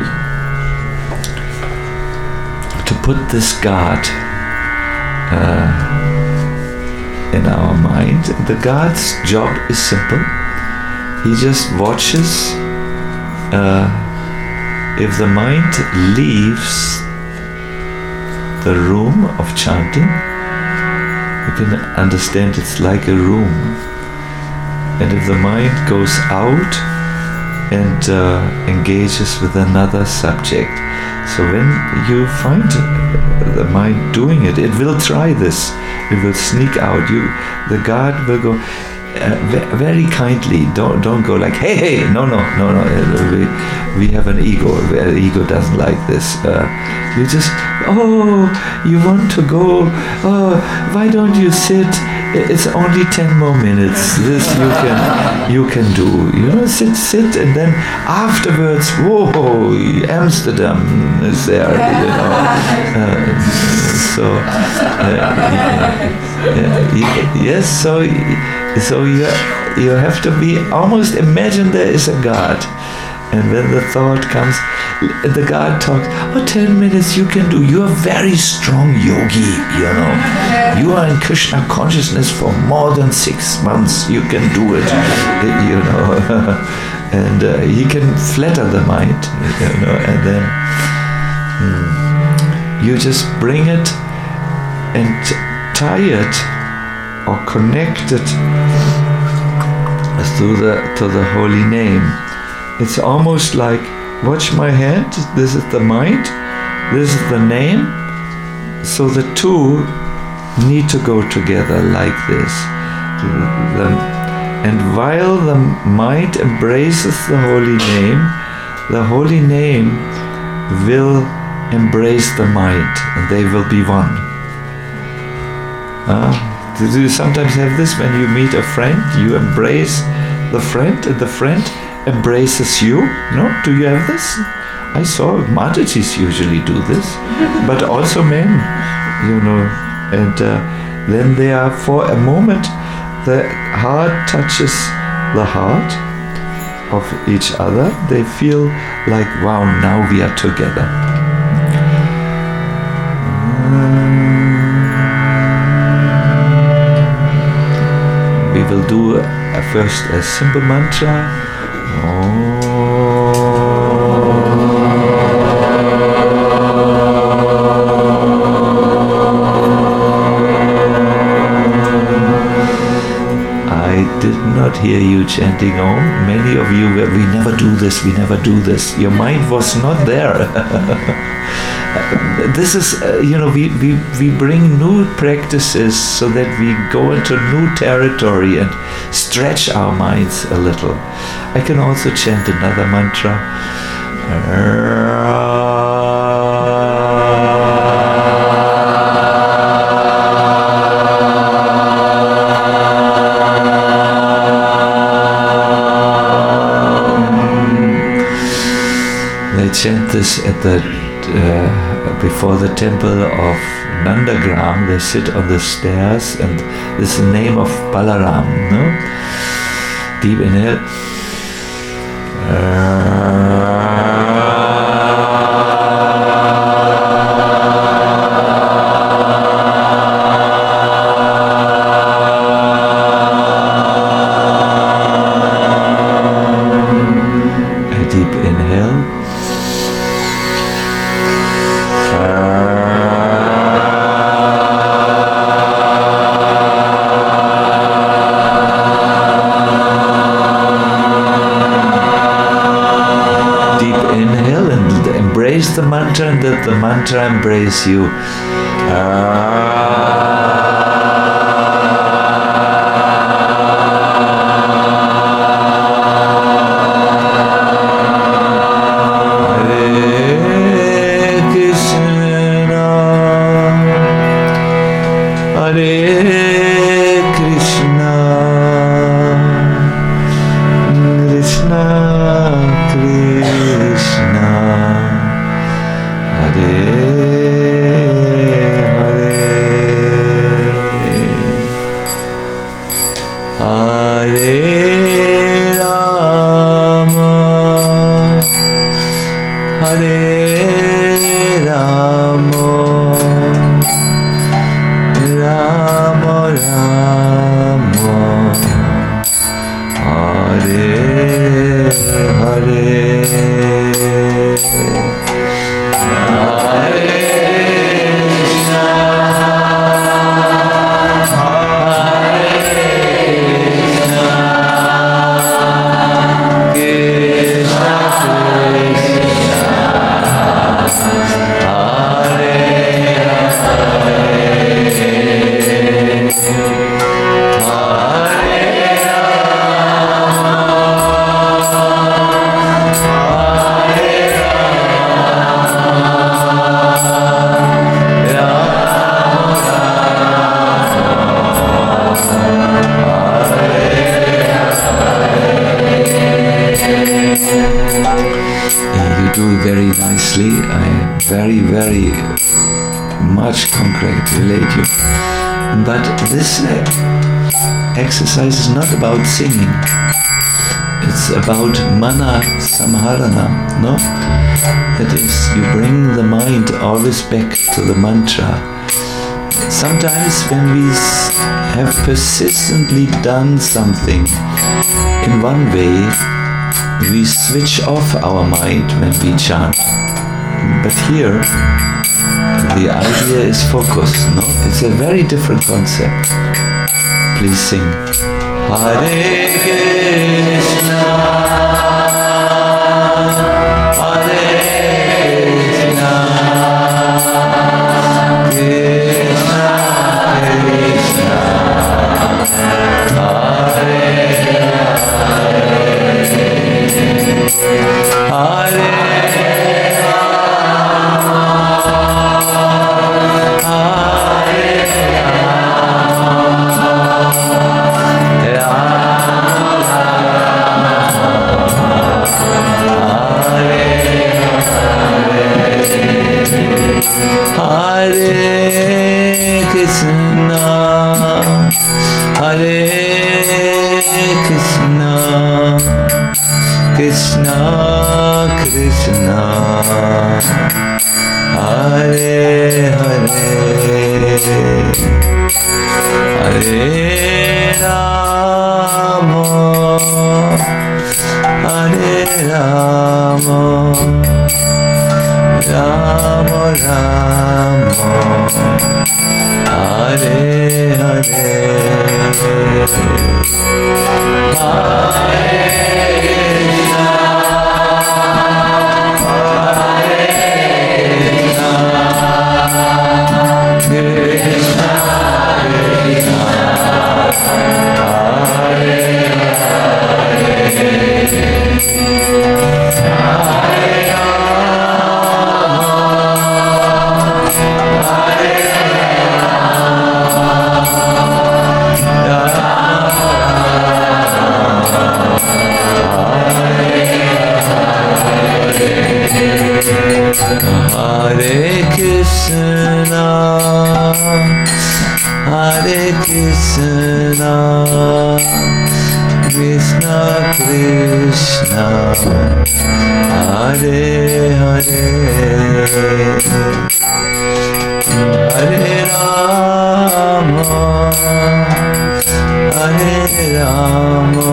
to put this guard uh, in our mind. The guard's job is simple. He just watches uh, if the mind leaves the room of chanting. You can understand it's like a room, and if the mind goes out and uh, engages with another subject, so when you find the mind doing it, it will try this, it will sneak out. You, the guard will go uh, very kindly. Don't don't go like, hey hey, no no no no. We we have an ego. The ego doesn't like this. Uh, you just, oh, you want to go? Oh, why don't you sit? It's only ten more minutes. This you can you can do. You know, sit sit, and then afterwards, whoa, Amsterdam is there. You know, uh, so uh, yeah, yeah, yes. So So you you have to be almost imagine there is a God, and when the thought comes, the God talks. Oh, ten minutes you can do. You are very strong yogi. You know, you are in Krishna consciousness for more than six months. You can do it. You know, and uh, he can flatter the mind. You know, and then hmm, you just bring it and tie it or connect it to the to the holy name. It's almost like, watch my hand, this is the mind, this is the name. So the two need to go together like this. The, and while the mind embraces the holy name, the holy name will embrace the mind, and they will be one. Uh, do you sometimes have this when you meet a friend? You embrace the friend, and the friend embraces you. No? Do you have this? I saw Matatis usually do this, but also men, you know. And uh, then they are, for a moment, the heart touches the heart of each other. They feel like, wow, now we are together. We will do uh, first a simple mantra. Oh. I did not hear you chanting Om. Many of you were, we never do this, we never do this. Your mind was not there. This is, uh, you know, we, we, we bring new practices so that we go into new territory and stretch our minds a little. I can also chant another mantra. They chant this at the Uh, before the temple of Nandagram. They sit on the stairs, and this is the name of Balaram. No? Deep inhale. A deep inhale. The mantra, and that the mantra embrace you. Hare Krishna, Hare Krishna, Krishna Krishna, Hare Hare, Hare Rama, Hare Rama, Rama Rama, Hare Hare. Very nicely. I very, very much congratulate you. But this, uh, exercise is not about singing. It's about mana samharana, no? That is, you bring the mind always back to the mantra. Sometimes when we have persistently done something in one way, we switch off our mind when we chant. But here, the idea is focus, no? It's a very different concept. Please sing. Hare Krishna, Hare Krishna, Krishna Krishna, Hare Hare, Hare Krishna Krishna, Hare Hare, Hare Rama, Hare Rama, Rama Rama, Hare Hare, Hare Hare Krishna, Hare Krishna, Krishna Krishna, Hare Hare, Hare Rama, Hare Rama,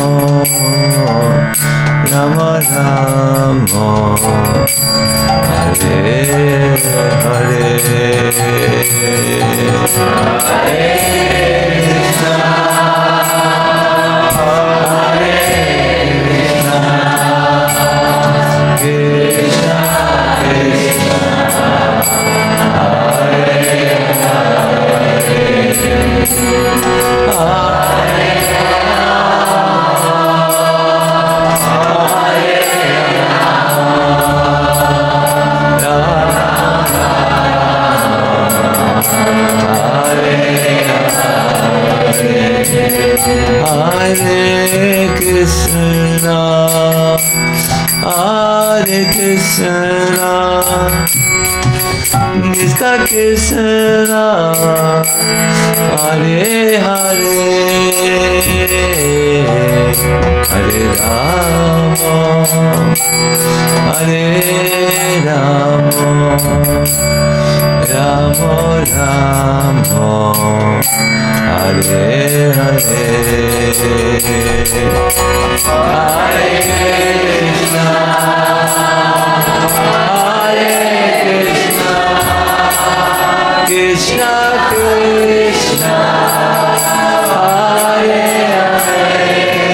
Rama Rama, Hare Hare, Hare Krishna, Hare Krishna, Krishna Krishna, Hare Hare Krishna, Hare Krishna, Krishna Krishna, Hare Hare, Hare Rama, Hare Rama, Rama Rama, Hare Hare, Hare Krishna, Hare Krishna, Krishna Krishna, Hare Hare,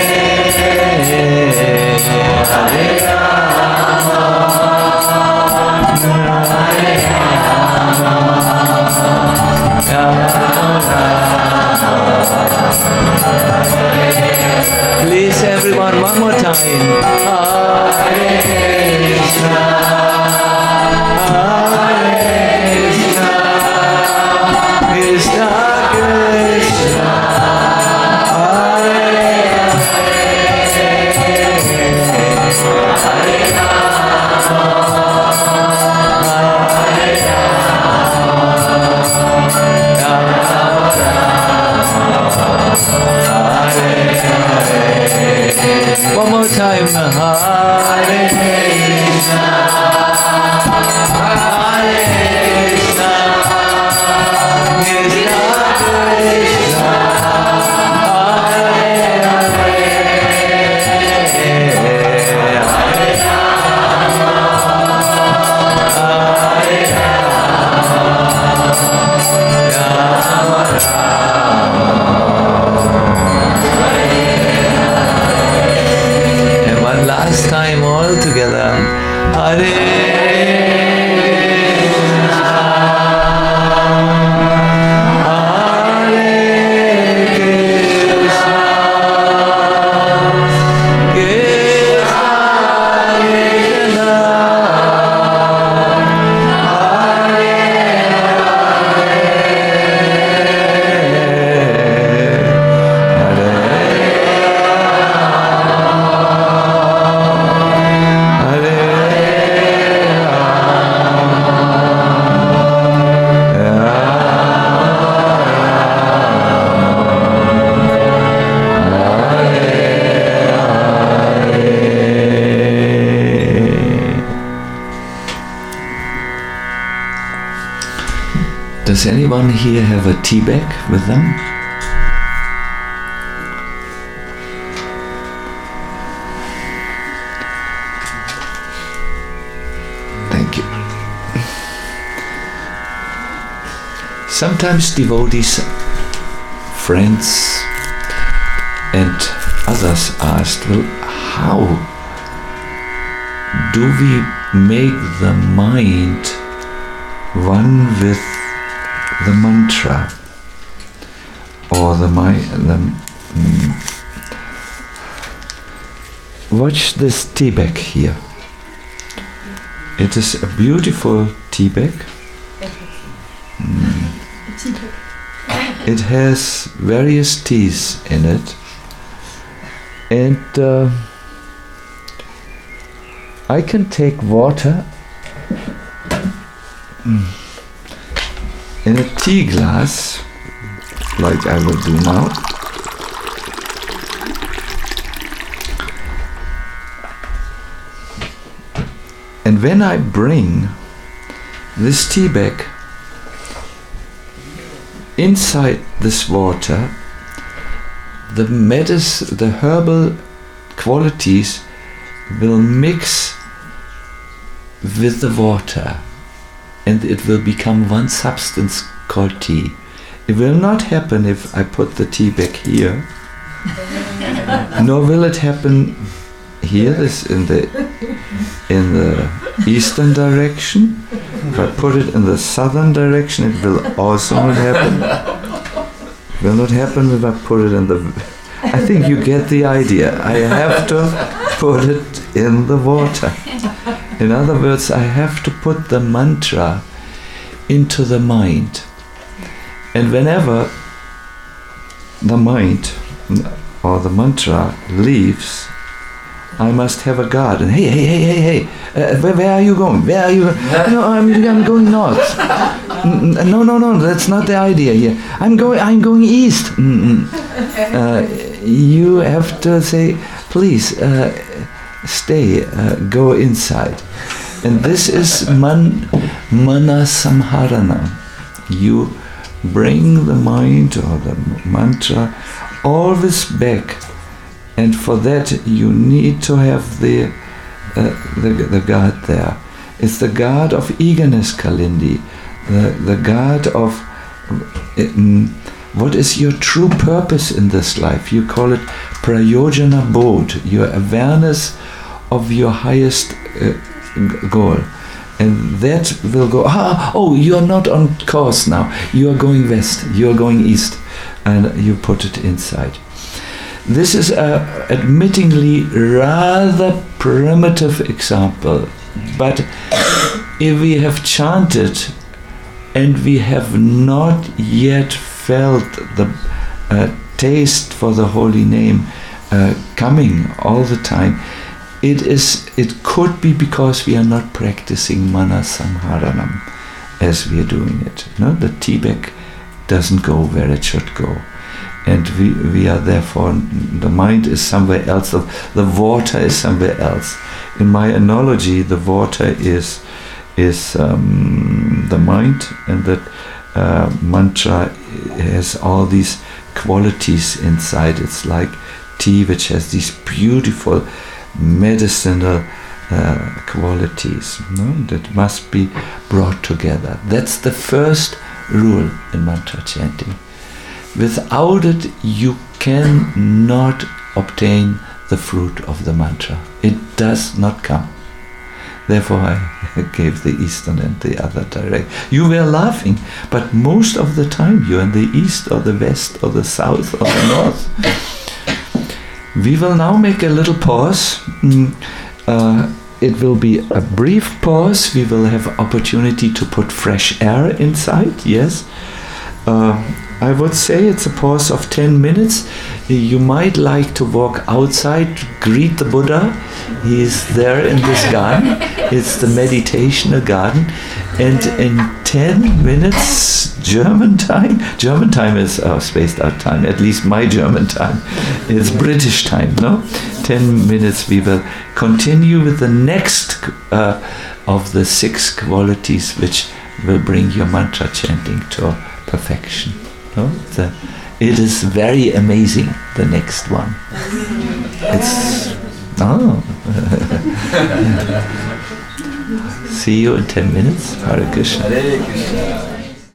Hare Rama, Hare Please everyone, one more time. Hare Krishna, Hare Krishna, Does anyone here have a tea bag with them? Thank you. Sometimes devotees, friends, and others asked, well, how do we make the mind one with the mantra or the mind? The, mm, watch this tea bag here. It is a beautiful tea bag. Mm. It has various teas in it, and uh, I can take water mm, in a tea glass, like I will do now. And when I bring this tea bag inside this water, the medicine, the herbal qualities will mix with the water, and it will become one substance called tea. It will not happen if I put the tea bag here, nor will it happen here, this in the in the eastern direction. If I put it in the southern direction, it will also not happen. It will not happen if I put it in the... I think you get the idea. I have to put it in the water. In other words, I have to put the mantra into the mind. And whenever the mind or the mantra leaves, I must have a guard. And hey, hey, hey, hey, hey, uh, where, where are you going? Where are you going? No, I'm, I'm going north. No, no, no, that's not the idea here. I'm going, I'm going east. Uh, you have to say, please, uh, stay, uh, go inside. And this is man, mana samharana. You bring the mind or the mantra always back. And for that you need to have the, uh, the the guard there. It's the guard of eagerness, Kalindi. The, the guard of um, what is your true purpose in this life. You call it prayojana bodh, your awareness of your highest uh, goal. And that will go, ah, oh, you are not on course now. You are going west, you are going east. And you put it inside. This is a admittingly rather primitive example, but if we have chanted and we have not yet felt the uh, taste for the holy name uh, coming all the time, it is. It could be because we are not practicing mana samharanam as we are doing it. No, the tea bag doesn't go where it should go. And we, we are therefore, the mind is somewhere else, the, the water is somewhere else. In my analogy, the water is is um, the mind, and that uh, mantra has all these qualities inside. It's like tea, which has these beautiful medicinal uh, qualities, no? That must be brought together. That's the first rule in mantra chanting. Without it, you cannot obtain the fruit of the mantra. It does not come. Therefore I gave the Eastern and the other direct. You were laughing, but most of the time you're in the East or the West or the South or the North. We will now make a little pause. Mm, uh, it will be a brief pause. We will have opportunity to put fresh air inside, yes. Uh, I would say it's a pause of ten minutes. You might like to walk outside, greet the Buddha. He is there in this garden. It's the meditational garden. And in ten minutes, German time, German time is our spaced out time, at least my German time. It's British time, no? ten minutes we will continue with the next uh, of the six qualities which will bring your mantra chanting to perfection. No? The, it is very amazing, the next one. It's, oh. See you in ten minutes. Hare Krishna. Hare Krishna.